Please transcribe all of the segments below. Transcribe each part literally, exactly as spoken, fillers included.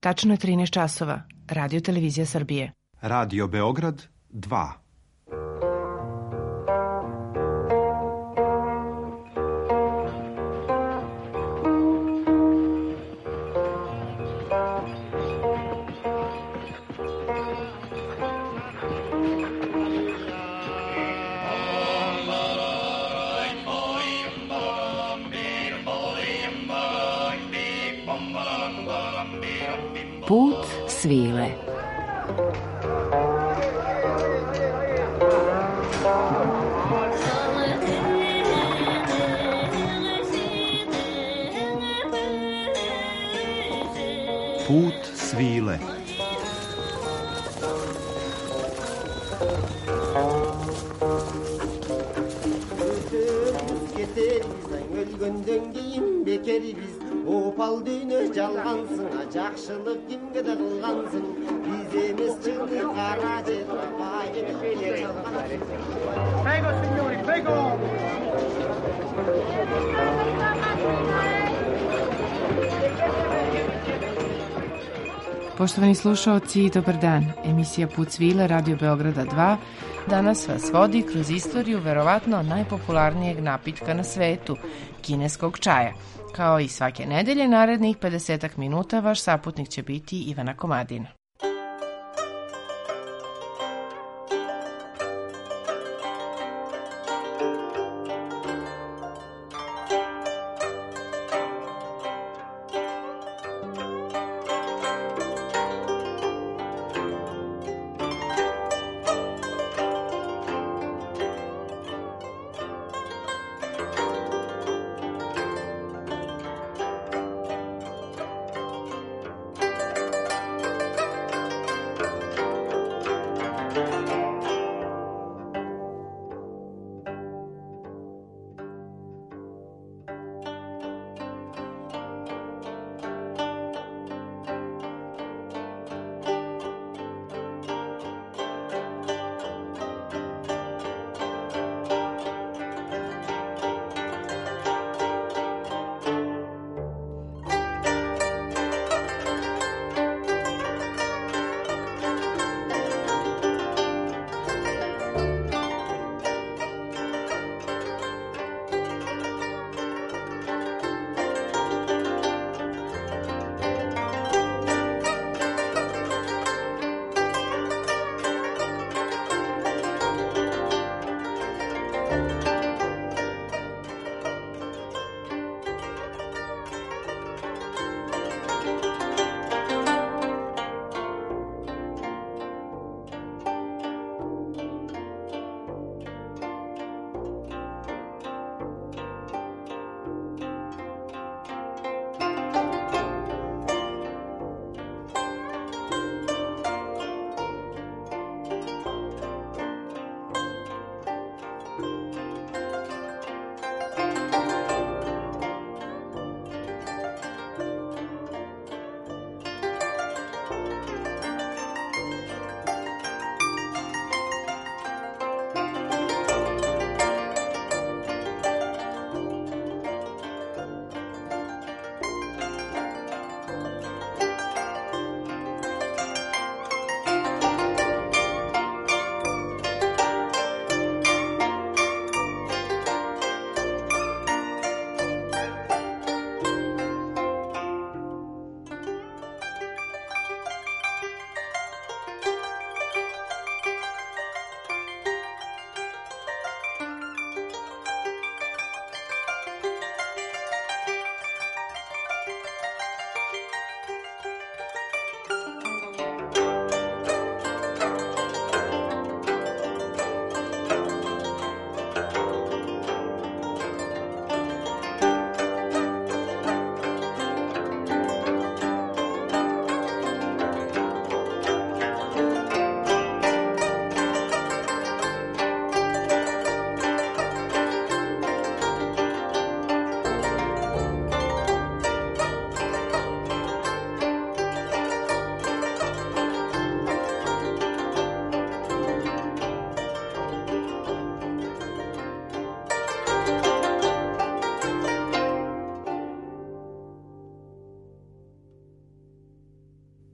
Tačno je trinaest časova. Radio Televizija Srbije. Radio Beograd dva. Put svile. Put svile. Opal düğünü çalgansın, жақшылық kimge de kılgansın. Biz emiz çıktı kara jet, Prego signori, prego! Poštovani slušaoci, dobar dan. Emisija Put svile, Radio Beograda dva. Danas vas vodi kroz istoriju verovatno najpopularnijeg napitka na svetu, kineskog čaja. Kao i svake nedelje, narednih pedesetak minuta vaš saputnik će biti Ivana Komadina.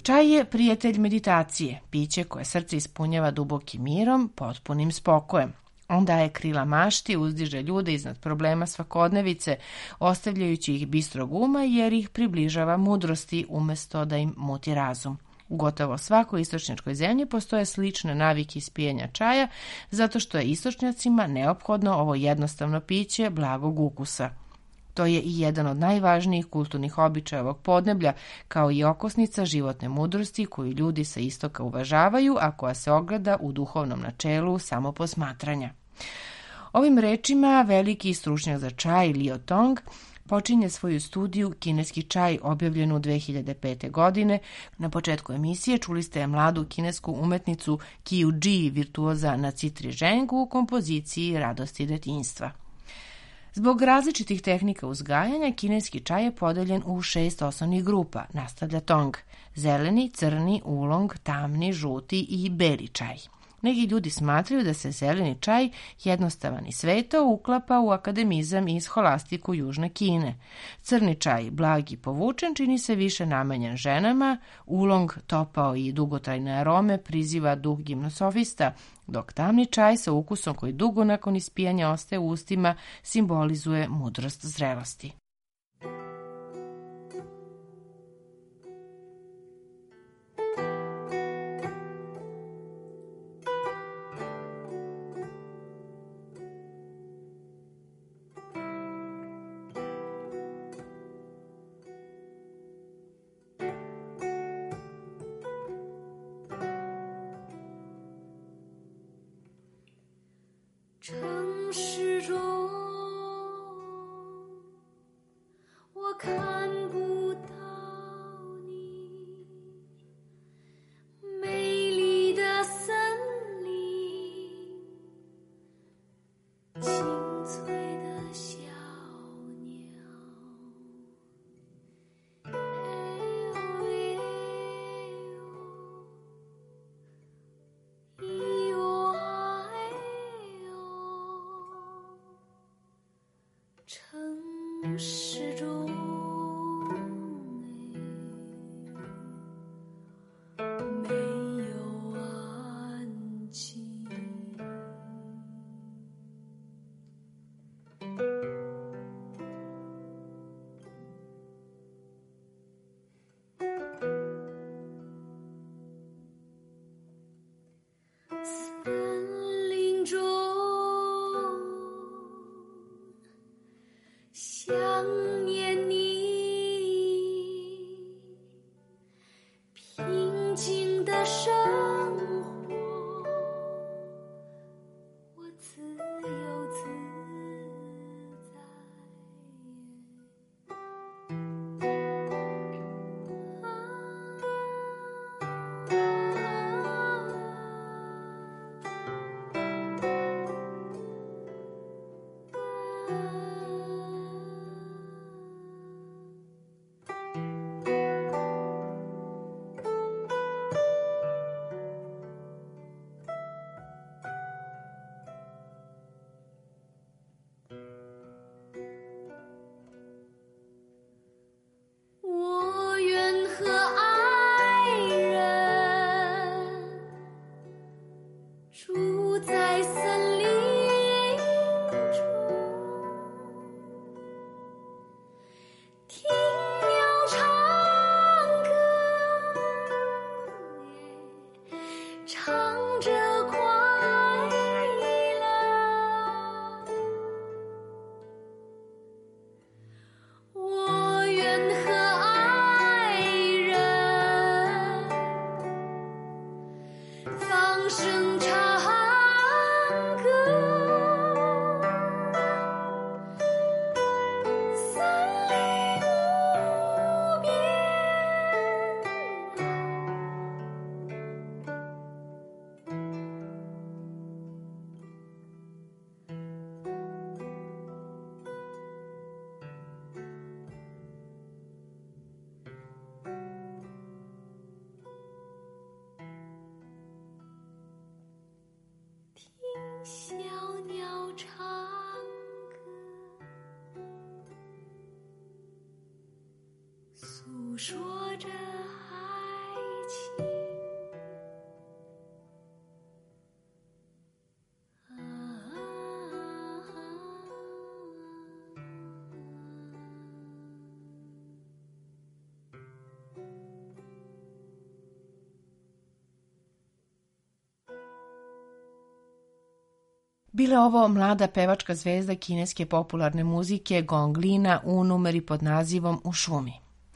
Čaj je prijatelj meditacije, piće koje srce ispunjava dubokim mirom, potpunim spokojem. On daje krila mašti, uzdiže ljude iznad problema svakodnevice, ostavljajući ih bistrog uma jer ih približava mudrosti umesto da im muti razum. U gotovo svakoj istočnjačkoj zemlji postoje slične navike ispijanja čaja, zato što je istočnjacima neophodno ovo jednostavno piće blagog ukusa. To je i jedan od najvažnijih kulturnih običaja ovog podneblja, kao i okosnica životne mudrosti koju ljudi sa istoka uvažavaju, a koja se ogleda u duhovnom načelu samoposmatranja. Ovim rečima veliki stručnjak za čaj Lio Tong počinje svoju studiju Kineski čaj, objavljenu dve hiljade pete. godine. Na početku emisije čuli ste mladu kinesku umetnicu Qiu Ji, virtuoza na citri žengu u kompoziciji Radosti detinjstva. Zbog različitih tehnika uzgajanja, kineski čaj je podeljen u šest osnovnih grupa, nastavlja Tong: zeleni, crni, ulong, tamni, žuti i beli čaj. Neki ljudi smatraju da se zeleni čaj, jednostavan i sveto, uklapa u akademizam i scholastiku Južne Kine. Crni čaj, blag i povučen, čini se više namenjen ženama, ulong, topao i dugotrajne arome, priziva duh gimnosofista, dok tamni čaj sa ukusom koji dugo nakon ispijanja ostaje u ustima simbolizuje mudrost zrelosti. Bila ovo mlada pevačka zvezda kineske popularne muzike Gong Lina u numeri pod nazivom U šumi.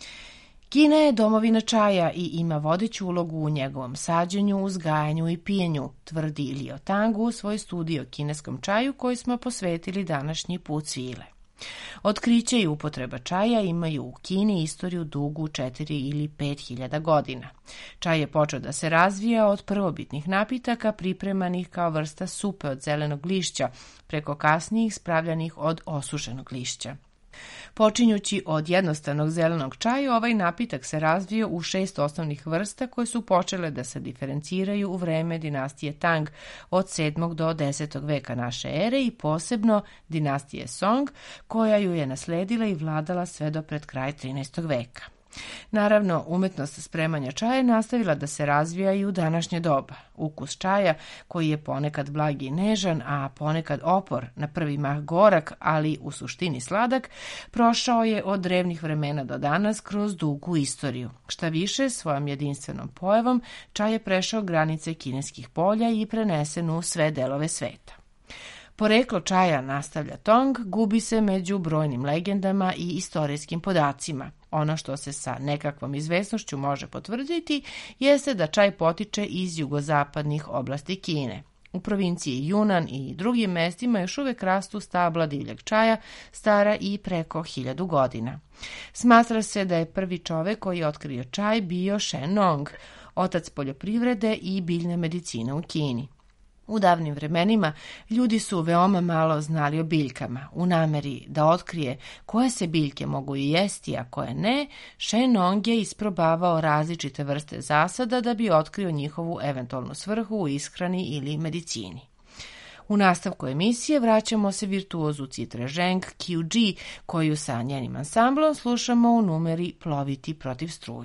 Kina je domovina čaja i ima vodeću ulogu u njegovom sađenju, uzgajanju i pijenju, tvrdi Liu Tang u svoj studiji o kineskom čaju koji smo posvetili današnji put svile. Otkriće i upotreba čaja imaju u Kini istoriju dugu četiri ili pet hiljada godina. Čaj je počeo da se razvija od prvobitnih napitaka pripremanih kao vrsta supe od zelenog lišća, preko kasnijih spravljanih od osušenog lišća. Počinjući od jednostavnog zelenog čaja, ovaj napitak se razvio u šest osnovnih vrsta koje su počele da se diferenciraju u vreme dinastije Tang od sedmog do desetog veka naše ere i posebno dinastije Song, koja ju je nasledila i vladala sve do pred kraj trinaestog veka. Naravno, umetnost spremanja čaja je nastavila da se razvija i u današnje doba. Ukus čaja, koji je ponekad blag i nežan, a ponekad opor, na prvi mah gorak, ali u suštini sladak, prošao je od drevnih vremena do danas kroz dugu istoriju. Šta više, svojom jedinstvenom pojavom, čaj je prešao granice kineskih polja i prenesen u sve delove sveta. Poreklo čaja, nastavlja Tong, gubi se među brojnim legendama i istorijskim podacima. Ono što se sa nekakvom izvesnošću može potvrditi jeste da čaj potiče iz jugozapadnih oblasti Kine. U provinciji Junan i drugim mestima još uvek rastu stabla divljeg čaja, stara i preko hiljadu godina. Smatra se da je prvi čovek koji je otkrio čaj bio Shen Nong, otac poljoprivrede i biljne medicine u Kini. U davnim vremenima ljudi su veoma malo znali o biljkama. U nameri da otkrije koje se biljke mogu i jesti, a koje ne, Shen Nong je isprobavao različite vrste zasada da bi otkrio njihovu eventualnu svrhu u ishrani ili medicini. U nastavku emisije vraćamo se virtuozu citre Zheng Qiuji, koju sa njenim ansamblom slušamo u numeri Ploviti protiv struje.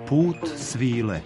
Put svile.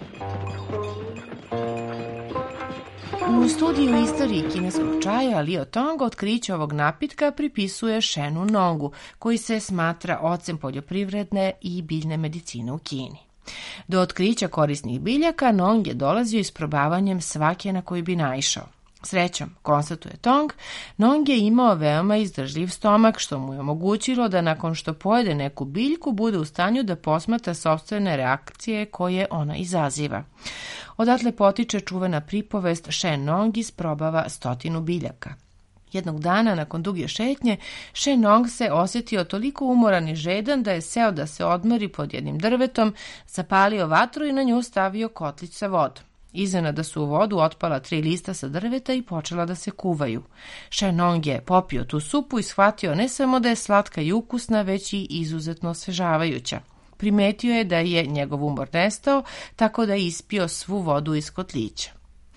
U studiju istoriji kineskog čaja Liu Tong otkriće ovog napitka pripisuje Shenu Nongu, koji se smatra ocem poljoprivredne i biljne medicine u Kini. Do otkrića korisnih biljaka Nong je dolazio isprobavanjem svake na koju bi naišao. Srećom, konstatuje Tong, Nong je imao veoma izdržljiv stomak, što mu je omogućilo da nakon što pojede neku biljku bude u stanju da posmatra sopstvene reakcije koje ona izaziva. Odatle potiče čuvena pripovest Shen Nong isprobava stotinu biljaka. Jednog dana, nakon duge šetnje, Shen Nong se osjetio toliko umoran i žedan da je seo da se odmori pod jednim drvetom, zapalio vatru i na nju stavio kotlić sa vodom. Iznenada su u vodu otpala tri lista sa drveta i počela da se kuvaju. Shen Nong je popio tu supu i shvatio ne samo da je slatka i ukusna, već i izuzetno osvežavajuća. Primetio je da je njegov umor nestao, tako da je ispio svu vodu iz kotlića.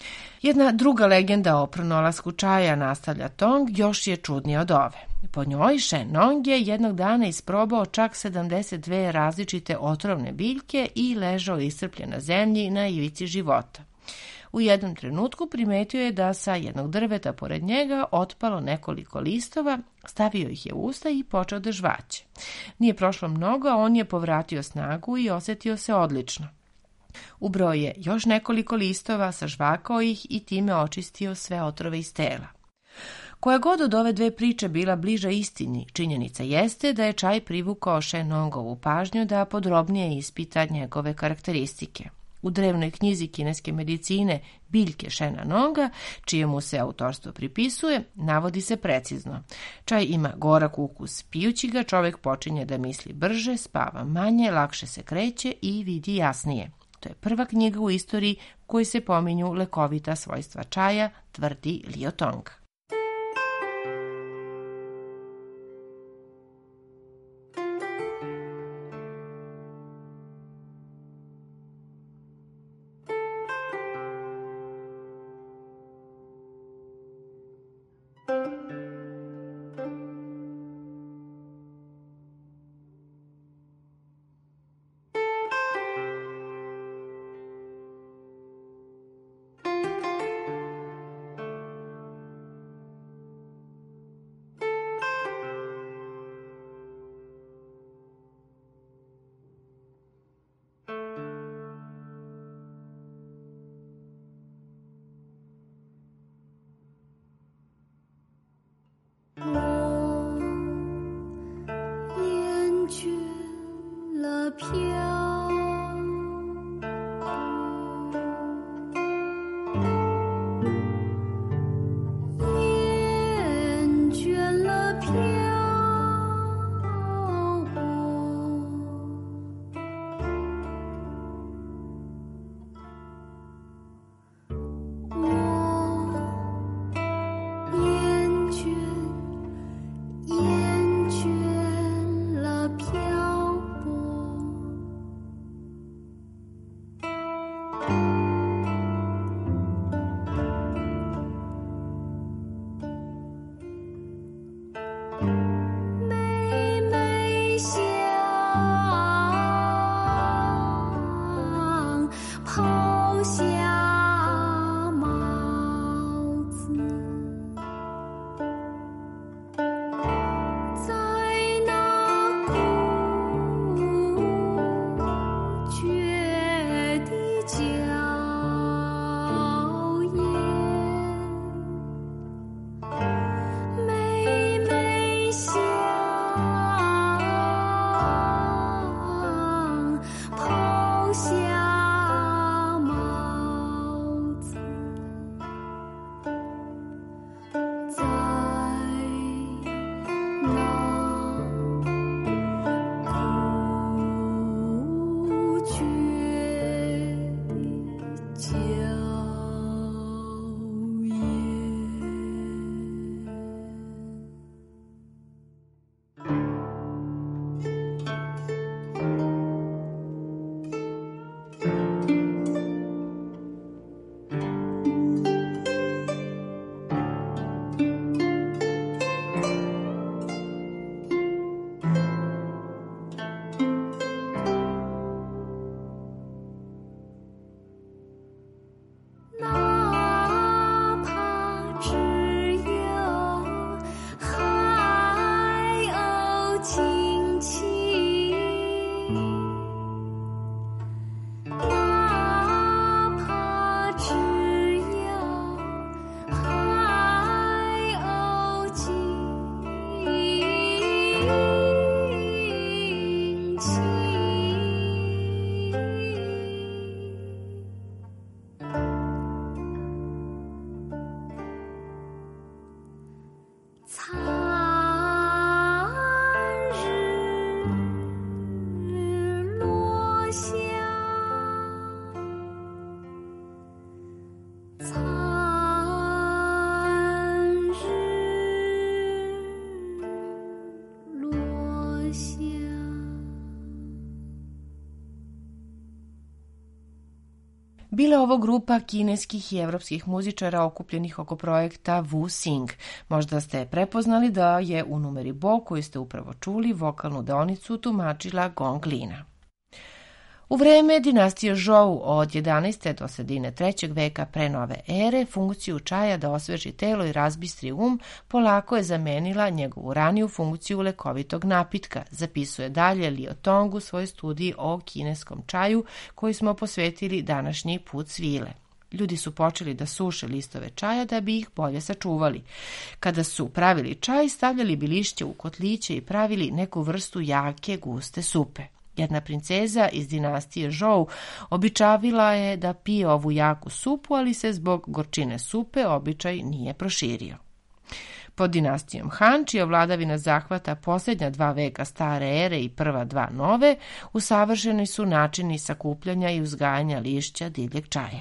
Jedna druga legenda o pronalasku čaja, nastavlja Tong, još je čudnija od ove. Po njoj Shen Nong je jednog dana isprobao čak sedamdeset dve različite otrovne biljke i ležao iscrpljen na zemlji na ivici života. U jednom trenutku primetio je da sa jednog drveta pored njega otpalo nekoliko listova, stavio ih je u usta i počeo da žvaće. Nije prošlo mnogo, a on je povratio snagu i osjetio se odlično. Ubrao je još nekoliko listova, sažvakao ih i time očistio sve otrove iz tela. Koja god od ove dve priče bila bliža istini, činjenica jeste da je čaj privukao Shen Nongovu pažnju da podrobnije ispita njegove karakteristike. U drevnoj knjizi kineske medicine Biljke Shena Nonga, čijemu se autorstvo pripisuje, navodi se precizno. Čaj ima gorak ukus, pijući ga čovjek počinje da misli brže, spava manje, lakše se kreće i vidi jasnije. To je prva knjiga u istoriji u kojoj se pominju lekovita svojstva čaja, tvrdi Liu Tong. Bila je ovo grupa kineskih i evropskih muzičara okupljenih oko projekta Wu Sing. Možda ste prepoznali da je u numeri Bo, koju ste upravo čuli, vokalnu deonicu tumačila Gong Lina. U vreme dinastije Zhou od jedanaestog do sredine trećeg veka pre nove ere, funkciju čaja da osveži telo i razbistri um polako je zamenila njegovu raniju funkciju lekovitog napitka, zapisuje dalje Liu Tong u svojoj studiji o kineskom čaju koji smo posvetili današnji put svile. Ljudi su počeli da suše listove čaja da bi ih bolje sačuvali. Kada su pravili čaj, stavljali bi lišće u kotliće i pravili neku vrstu jake, guste supe. Jedna princeza iz dinastije Zhou običavila je da pije ovu jaku supu, ali se zbog gorčine supe običaj nije proširio. Pod dinastijom Han, čija vladavina zahvata posljednja dva veka stare ere i prva dva nove, usavršeni su načini sakupljanja i uzgajanja lišća divljeg čaja.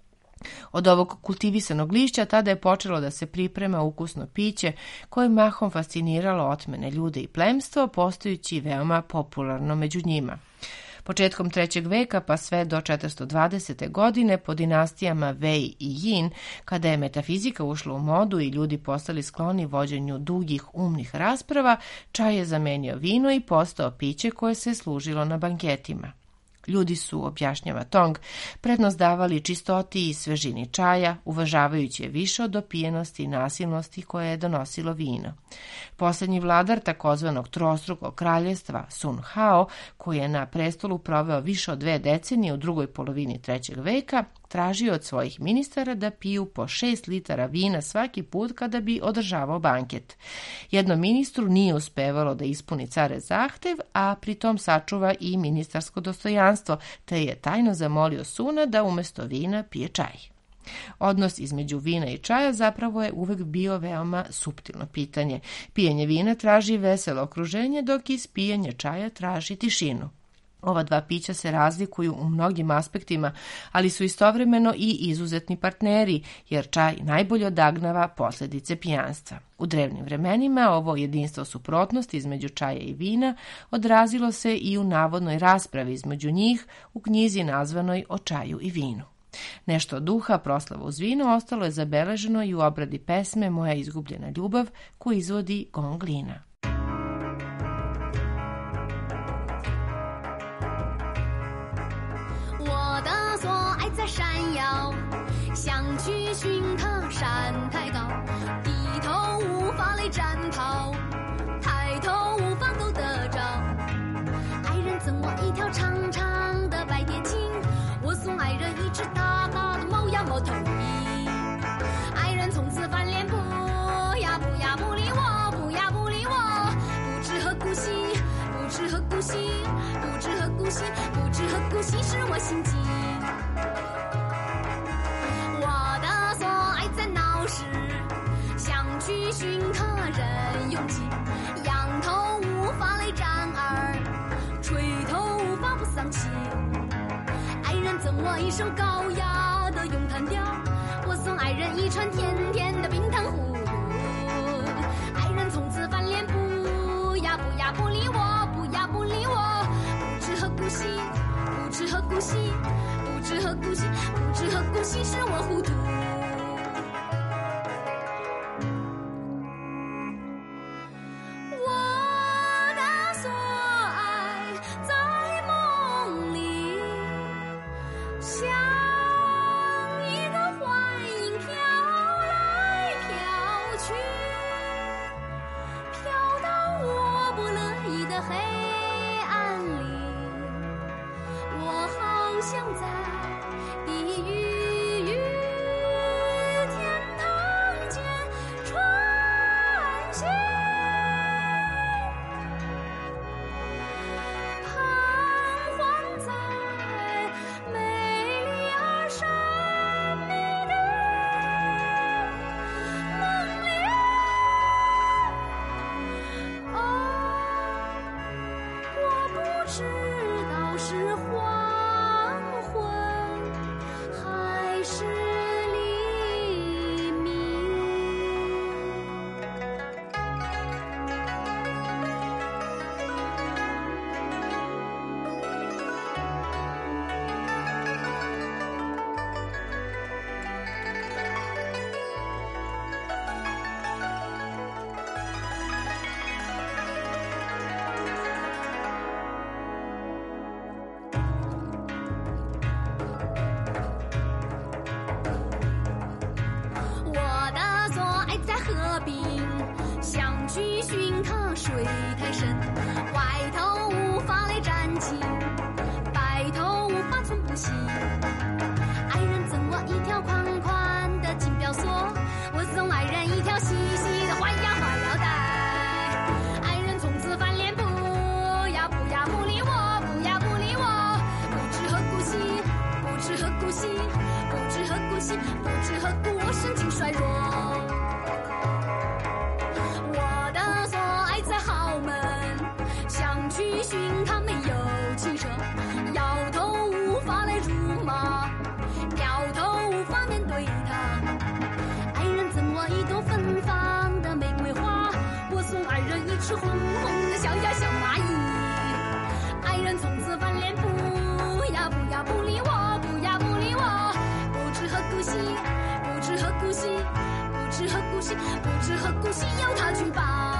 Od ovog kultivisanog lišća tada je počelo da se priprema ukusno piće koje mahom fasciniralo otmene ljude i plemstvo, postajući veoma popularno među njima. Početkom trećeg veka pa sve do četiristo dvadesete godine po dinastijama Wei i Yin, kada je metafizika ušla u modu i ljudi postali skloni vođenju dugih umnih rasprava, čaj je zamenio vino i postao piće koje se služilo na banketima. Ljudi su, objašnjava Tong, prednost davali čistoti i svežini čaja, uvažavajući je više od opijenosti i nasilnosti koje je donosilo vino. Posljednji vladar takozvanog trostrukog kraljestva, Sun Hao, koji je na prestolu proveo više od dve decenije u drugoj polovini trećeg veka, tražio od svojih ministara da piju po šest litara vina svaki put kada bi održavao banket. Jednom ministru nije uspevalo da ispuni care zahtev, a pritom sačuva i ministarsko dostojanstvo, te je tajno zamolio Suna da umjesto vina pije čaj. Odnos između vina i čaja zapravo je uvek bio veoma suptilno pitanje. Pijenje vina traži veselo okruženje, dok ispijanje čaja traži tišinu. Ova dva pića se razlikuju u mnogim aspektima, ali su istovremeno i izuzetni partneri, jer čaj najbolje odagnava posljedice pijanstva. U drevnim vremenima ovo jedinstvo suprotnosti između čaja i vina odrazilo se i u navodnoj raspravi između njih u knjizi nazvanoj O čaju i vinu. Nešto od duha proslava uz vino ostalo je zabeleženo i u obradi pesme Moja izgubljena ljubav koju izvodi Gong Lina. 山腰，想去寻他山太高，低头无法来战袍，抬头无法够得着。爱人赠我一条长长的白蝶琴，我送爱人一只大大的猫呀猫头鹰。爱人从此翻脸不呀不呀不理我，不呀不理我，不知何故兮，不知何故兮，不知何故兮，不知何故兮是我心悸。 去寻他人勇气，仰头无法来战儿，垂头无法不丧气。爱人赠我一首高雅的咏叹调，我送爱人一串甜甜的冰糖葫芦。爱人从此翻脸不呀不呀不理我，不呀不理我，不知何故兮，不知何故兮，不知何故兮，不知何故兮是我糊涂。 知道是黄昏。 去寻他水太深，外头无法来沾巾，白头无法寸步行。爱人赠我一条宽宽的金表锁，我送爱人一条细细的花呀花腰带。爱人从此翻脸不呀不呀不理我，不呀不理我，不知何故惜，不知何故惜，不知何故惜，不知何故我神经衰弱。我的所爱在豪门，想去寻他没有汽车，摇头无法来辱骂，掉头无法面对他。爱人赠我一朵芬芳的玫瑰花，我送爱人一只红红的小呀小蚂蚁。爱人从此翻脸不呀不呀不理我，不呀不理我，不知何故惜，不知何故惜，不知何故惜，不知何故惜，由他去吧。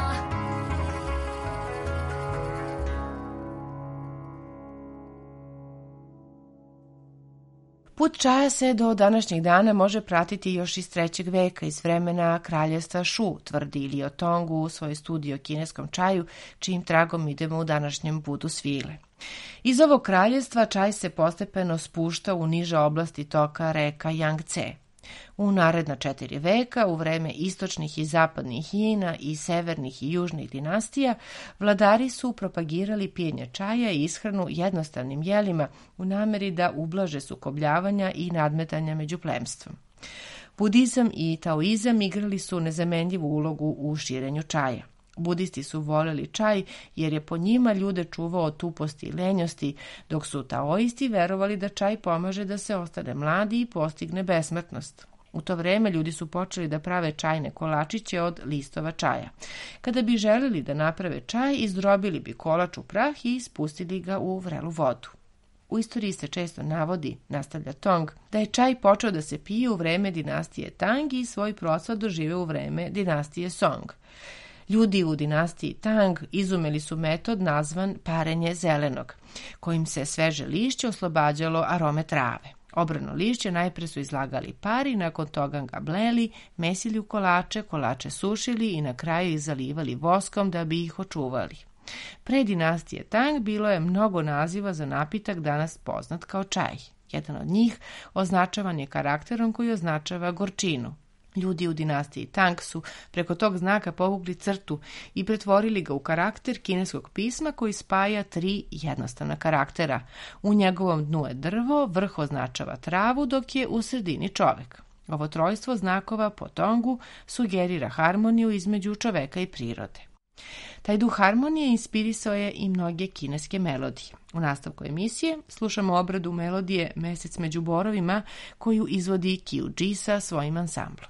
Put čaja se do današnjeg dana može pratiti još iz trećeg veka, iz vremena kraljevstva Šu, tvrdi Lio Tong u svojoj studiji o kineskom čaju, čijim tragom idemo u današnjem Budu svile. Iz ovog kraljevstva čaj se postepeno spušta u niže oblasti toka reka Jangce. U naredna četiri veka, u vreme istočnih i zapadnih Jina i severnih i južnih dinastija, vladari su propagirali pijenje čaja i ishranu jednostavnim jelima u nameri da ublaže sukobljavanja i nadmetanja među plemstvom. Budizam i taoizam igrali su nezamenljivu ulogu u širenju čaja. Budisti su voljeli čaj jer je po njima ljude čuvao od tuposti i lenjosti, dok su taoisti verovali da čaj pomaže da se ostane mladi i postigne besmrtnost. U to vreme ljudi su počeli da prave čajne kolačiće od listova čaja. Kada bi želeli da naprave čaj, izdrobili bi kolač u prah i spustili ga u vrelu vodu. U istoriji se često navodi, nastavlja Tong, da je čaj počeo da se pije u vreme dinastije Tang i svoj procvat doživeo u vreme dinastije Song. Ljudi u dinastiji Tang izumeli su metod nazvan parenje zelenog, kojim se sveže lišće oslobađalo arome trave. Obrano lišće najpre su izlagali pari, nakon toga ga bleli, mesili u kolače, kolače sušili i na kraju ih zalivali voskom da bi ih očuvali. Pre dinastije Tang bilo je mnogo naziva za napitak danas poznat kao čaj. Jedan od njih označavan je karakterom koji označava gorčinu. Ljudi u dinastiji Tang su preko tog znaka povukli crtu i pretvorili ga u karakter kineskog pisma koji spaja tri jednostavna karaktera. U njegovom dnu je drvo, vrh označava travu, dok je u sredini čovek. Ovo trojstvo znakova po Tongu sugerira harmoniju između čoveka i prirode. Taj duh harmonije inspirisao je i mnoge kineske melodije. U nastavku emisije slušamo obradu melodije Mesec među borovima koju izvodi Qiu Ji sa svojim ansamblom.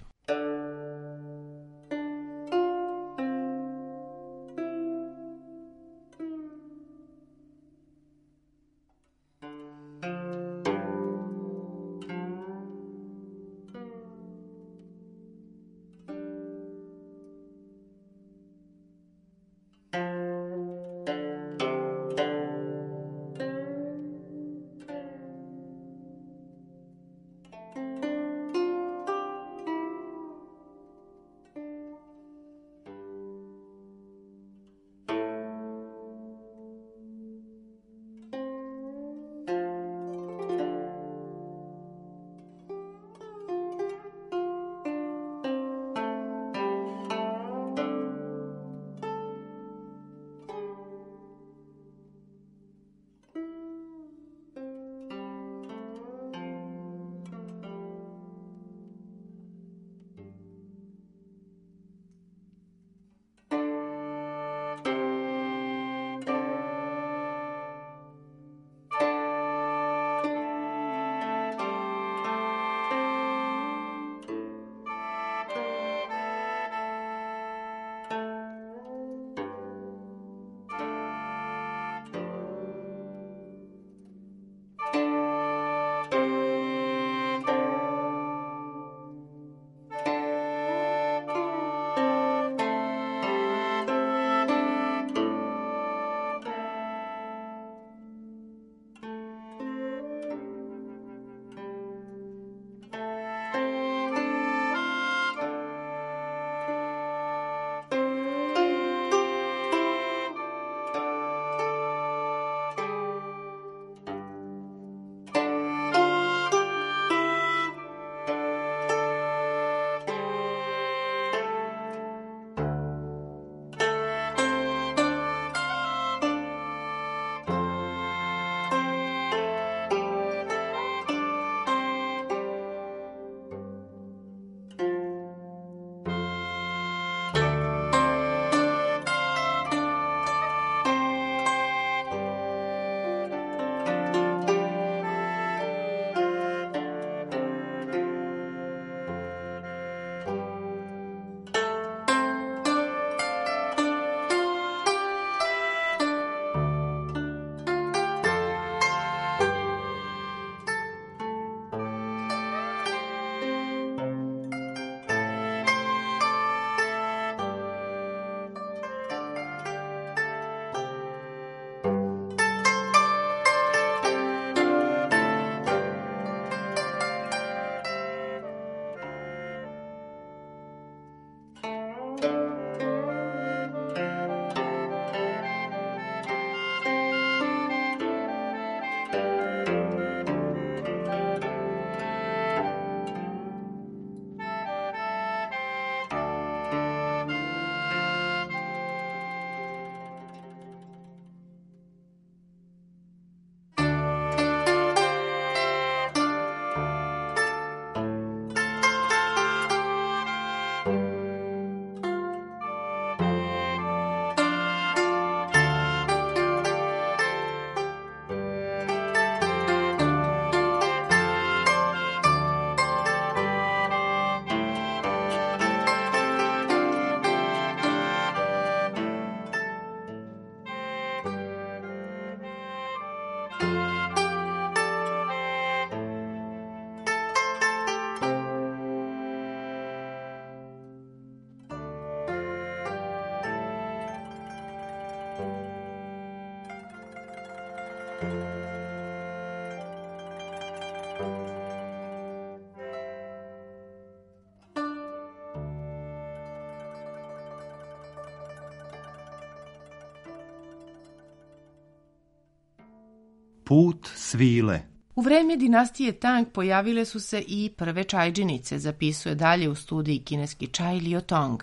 Put svile. U vreme dinastije Tang pojavile su se i prve čajdžinice, zapisuje dalje u studiji kineski čaj Liu Tong.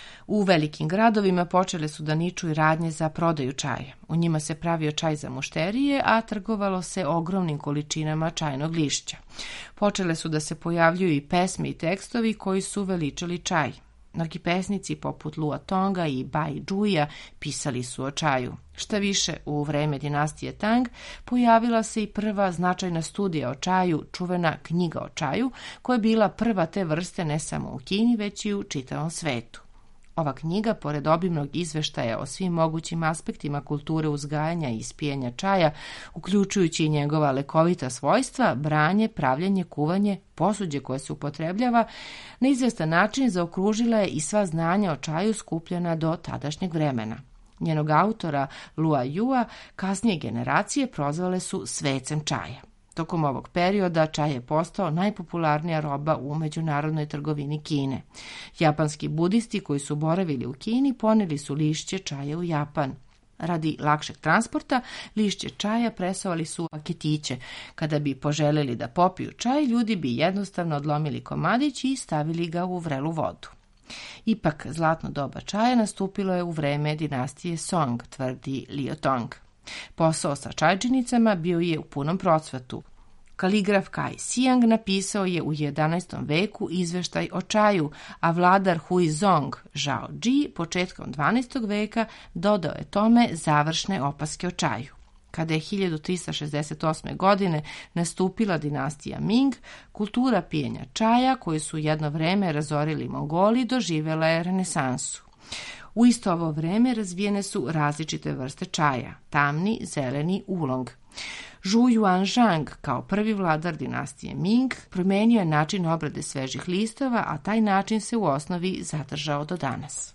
U velikim gradovima počele su da niču i radnje za prodaju čaja. U njima se pravio čaj za mušterije, a trgovalo se ogromnim količinama čajnog lišća. Počele su da se pojavljuju i pesme i tekstovi koji su veličali čaj. Mnogi pesnici poput Lua Tonga i Bai Zhuja pisali su o čaju. Šta više, u vreme dinastije Tang pojavila se i prva značajna studija o čaju, čuvena knjiga o čaju, koja je bila prva te vrste ne samo u Kini, već i u čitavom svetu. Ova knjiga, pored obimnog izveštaja o svim mogućim aspektima kulture uzgajanja i ispijanja čaja, uključujući i njegova lekovita svojstva, branje, pravljenje, kuvanje, posuđe koje se upotrebljava, na izvestan način zaokružila je i sva znanja o čaju skupljena do tadašnjeg vremena. Njenog autora, Lua Yua, kasnije generacije prozvale su svecem čaja. Tokom ovog perioda čaj je postao najpopularnija roba u međunarodnoj trgovini Kine. Japanski budisti koji su boravili u Kini poneli su lišće čaja u Japan. Radi lakšeg transporta, lišće čaja presovali su u paketiće. Kada bi poželjeli da popiju čaj, ljudi bi jednostavno odlomili komadić i stavili ga u vrelu vodu. Ipak, zlatno doba čaja nastupilo je u vreme dinastije Song, tvrdi Liu Tong. Posao sa čajđinicama bio je u punom procvatu. Kaligraf Kai Xiang napisao je u jedanaestom veku izveštaj o čaju, a vladar Huizong Zhao Ji početkom dvanaestog veka dodao je tome završne opaske o čaju. Kada je hiljadu trista šezdeset osme. godine nastupila dinastija Ming, kultura pijenja čaja, koju su jedno vreme razorili Mongoli, doživjela je renesansu. U isto ovo vreme razvijene su različite vrste čaja, tamni, zeleni, ulong. Zhu Yuanzhang, kao prvi vladar dinastije Ming, promenio je način obrade svežih listova, a taj način se u osnovi zadržao do danas.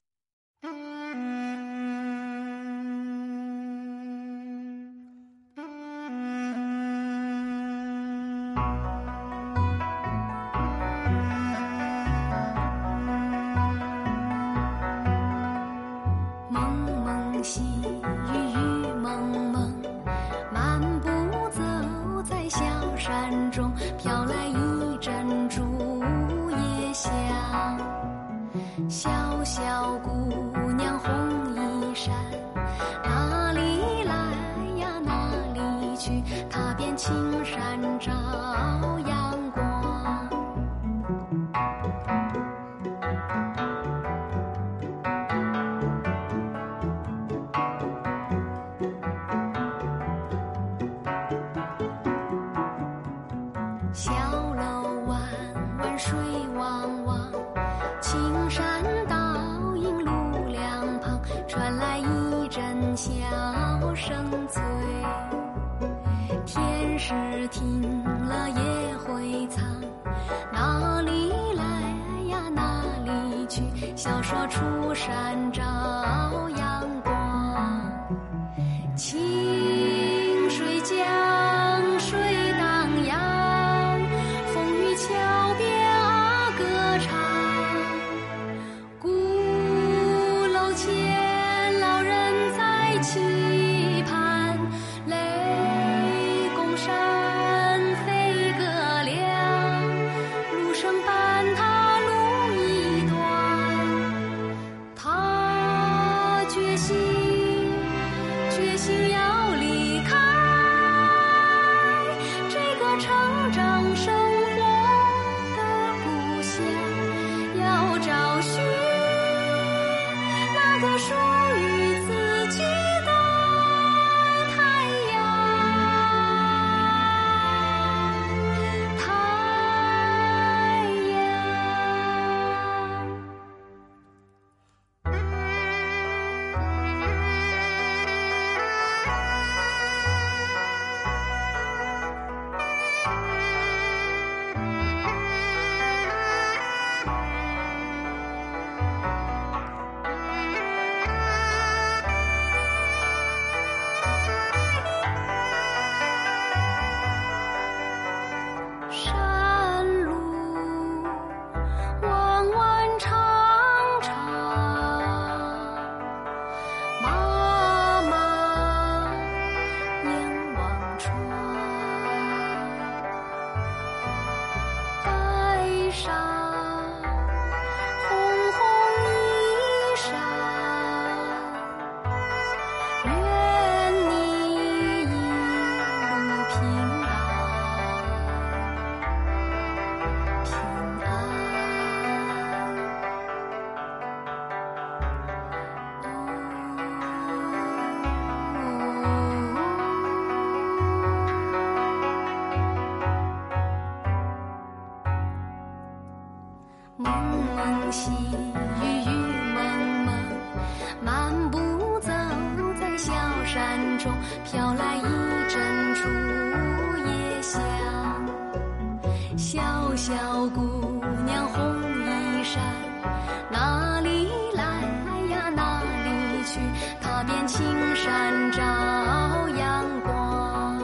细雨雨蒙蒙，漫步走在小山中，飘来一阵竹叶香。小小姑娘红衣衫，哪里来呀哪里去，踏遍青山照阳光。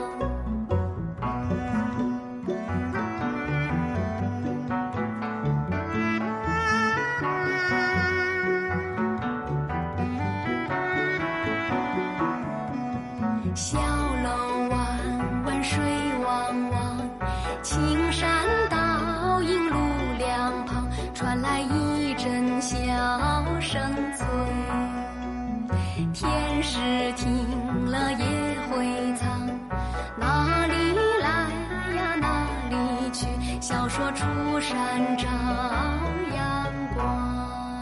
小楼弯弯水汪汪，青山倒影路两旁，传来一阵笑声催。天使听了也会藏，哪里来呀哪里去，笑说出山照阳光。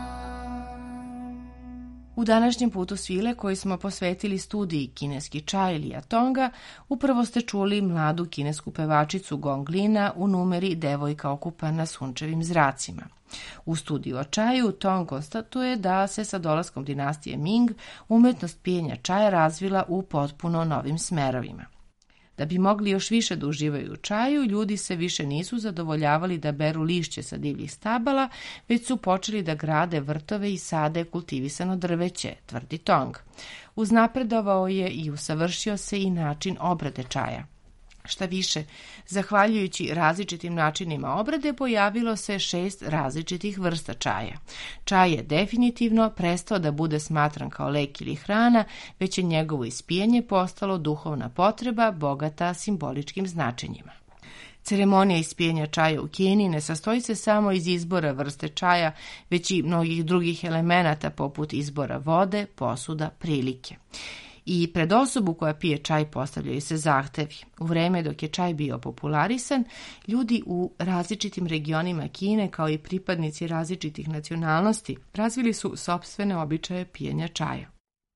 U današnjem putu svile koji smo posvetili studiji kineski čaj ili Jatonga, upravo ste čuli mladu kinesku pevačicu Gong Lina u numeri Devojka okupana sunčevim zracima. U studiju o čaju Tong konstatuje da se sa dolaskom dinastije Ming umetnost pijenja čaja razvila u potpuno novim smerovima. Da bi mogli još više da uživaju u čaju, ljudi se više nisu zadovoljavali da beru lišće sa divljih stabala, već su počeli da grade vrtove i sade kultivisano drveće, tvrdi Tong. Uznapredovao je i usavršio se i način obrade čaja. Šta više, zahvaljujući različitim načinima obrade, pojavilo se šest različitih vrsta čaja. Čaj je definitivno prestao da bude smatran kao lek ili hrana, već je njegovo ispijanje postalo duhovna potreba, bogata simboličkim značenjima. Ceremonija ispijanja čaja u Kini ne sastoji se samo iz izbora vrste čaja, već i mnogih drugih elemenata poput izbora vode, posuda, prilike. I pred osobu koja pije čaj postavljaju se zahtevi. U vreme dok je čaj bio popularisan, ljudi u različitim regionima Kine, kao i pripadnici različitih nacionalnosti, razvili su sopstvene običaje pijenja čaja.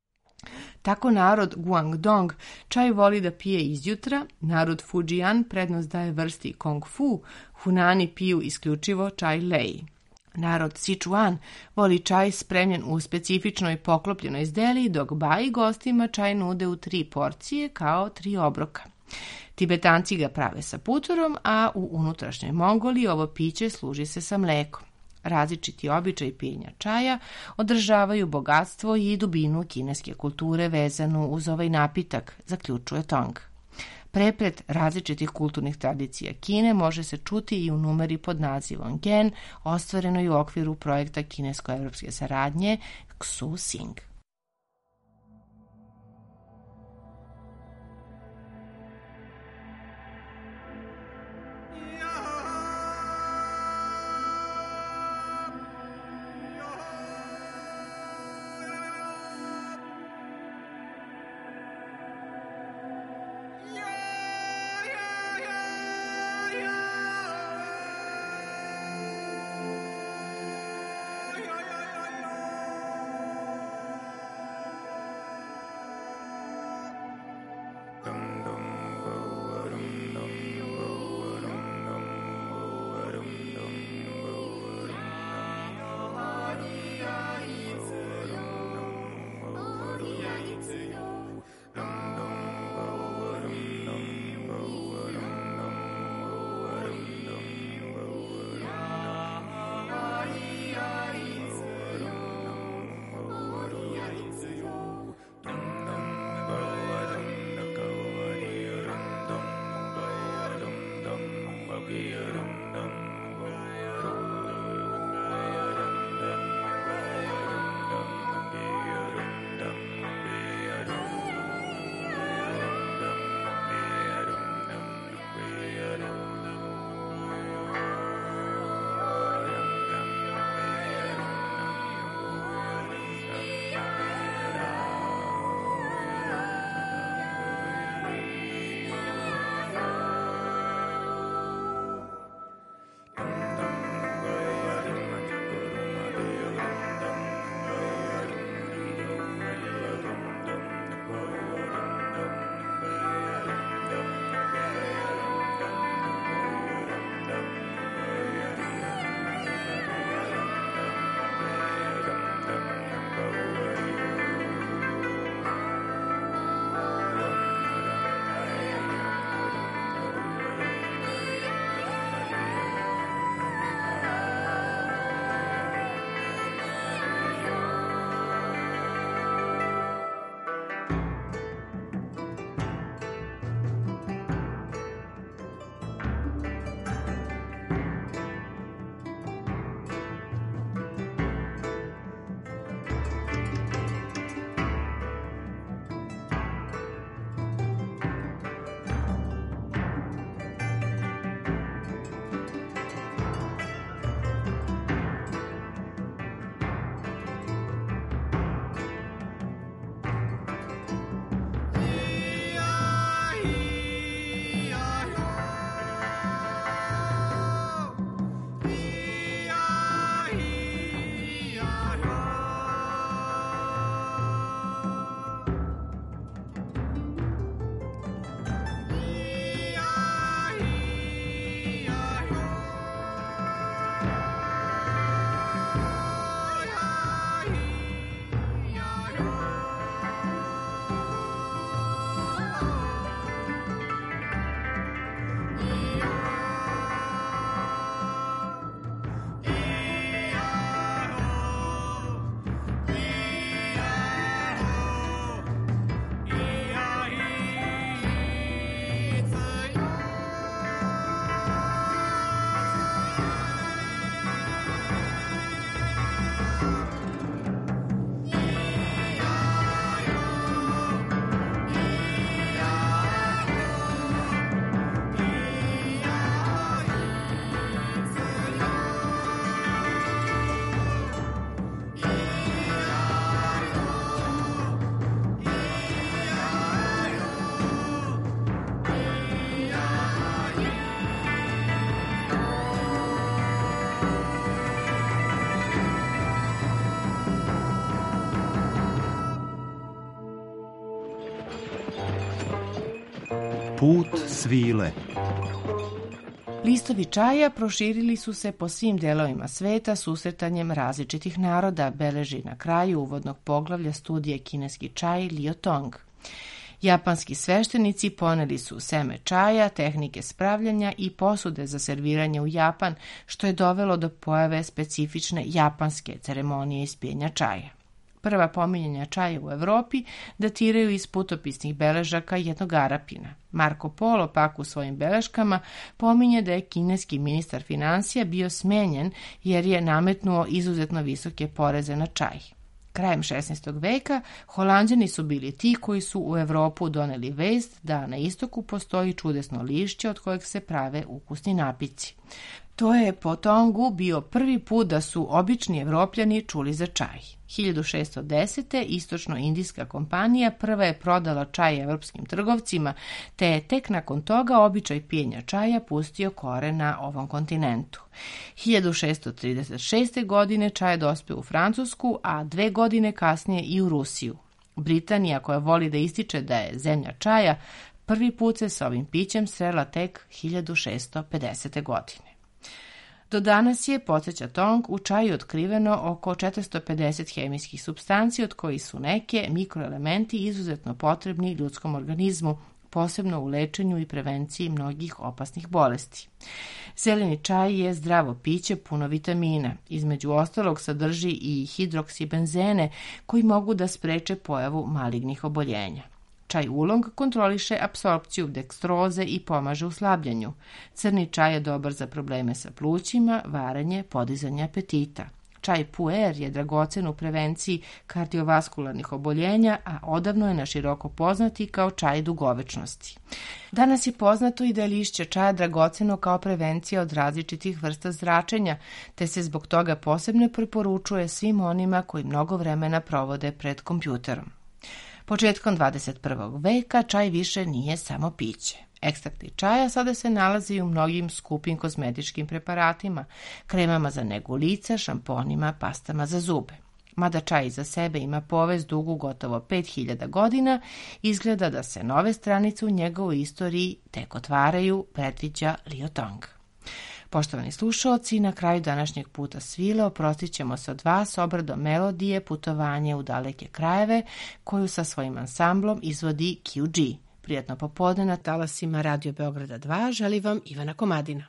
Tako narod Guangdong čaj voli da pije izjutra, narod Fujian prednost daje vrsti Kung Fu, Hunani piju isključivo čaj lei. Narod Sichuan voli čaj spremljen u specifičnoj poklopljenoj izdeliji, dok Bai gostima čaj nude u tri porcije kao tri obroka. Tibetanci ga prave sa putorom, a u unutrašnjoj Mongoliji ovo piće služi se sa mlekom. Različiti običaj pijenja čaja održavaju bogatstvo i dubinu kineske kulture vezanu uz ovaj napitak, zaključuje Tong. Preplet različitih kulturnih tradicija Kine može se čuti i u numeri pod nazivom Gen, ostvarenoj u okviru projekta kinesko-evropske saradnje Xu Sing. Put svile. Listovi čaja proširili su se po svim delovima sveta susretanjem različitih naroda, beleži na kraju uvodnog poglavlja studije kineski čaj Liu Tong. Japanski sveštenici poneli su seme čaja, tehnike spravljanja i posude za serviranje u Japan, što je dovelo do pojave specifične japanske ceremonije ispijenja čaja. Prva pominjanja čaja u Evropi datiraju iz putopisnih beležaka jednog Arapina. Marko Polo pak u svojim beleškama pominje da je kineski ministar finansija bio smenjen jer je nametnuo izuzetno visoke poreze na čaj. Krajem šesnaestog veka Holanđani su bili ti koji su u Evropu doneli vest da na istoku postoji čudesno lišće od kojeg se prave ukusni napici. To je po Tongu bio prvi put da su obični Evropljani čuli za čaj. hiljadu šeststo desete. Istočno-indijska kompanija prva je prodala čaj evropskim trgovcima, te je tek nakon toga običaj pijenja čaja pustio kore na ovom kontinentu. hiljadu šeststo trideset šeste. godine čaj dospeo u Francusku, a dve godine kasnije i u Rusiju. Britanija, koja voli da ističe da je zemlja čaja, prvi put se sa ovim pićem srela tek hiljadu šeststo pedesete. godine. Do danas je, podsjeća Tong, u čaju otkriveno oko četiristo pedeset hemijskih supstanci, od kojih su neke mikroelementi izuzetno potrebni ljudskom organizmu, posebno u lečenju i prevenciji mnogih opasnih bolesti. Zeleni čaj je zdravo piće puno vitamina. Između ostalog sadrži i hidroksibenzene koji mogu da spreče pojavu malignih oboljenja. Čaj ulong kontroliše apsorpciju dekstroze i pomaže u slabljenju. Crni čaj je dobar za probleme sa plućima, varenje, podizanje apetita. Čaj puer je dragocen u prevenciji kardiovaskularnih oboljenja, a odavno je naširoko poznati kao čaj dugovečnosti. Danas je poznato i da je lišće čaja dragoceno kao prevencija od različitih vrsta zračenja, te se zbog toga posebno preporučuje svim onima koji mnogo vremena provode pred kompjuterom. Početkom dvadeset prvog. veka čaj više nije samo piće. Ekstrakti čaja sada se nalazi u mnogim skupim kozmetičkim preparatima, kremama za negu lica, šamponima, pastama za zube. Mada čaj iza sebe ima povest dugu gotovo pet hiljada godina, izgleda da se nove stranice u njegovoj istoriji tek otvaraju, predviđa Liu Tong. Poštovani slušaoci, na kraju današnjeg puta svile oprostit ćemo se od vas obradom melodije Putovanje u daleke krajeve, koju sa svojim ansamblom izvodi Q G. Prijatno popodne na talasima Radio Beograda dva želi vam Ivana Komadina.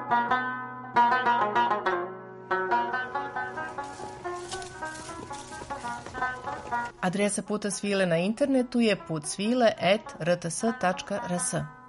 Adresa Puta svile na internetu je putsvile at r t s tačka r s.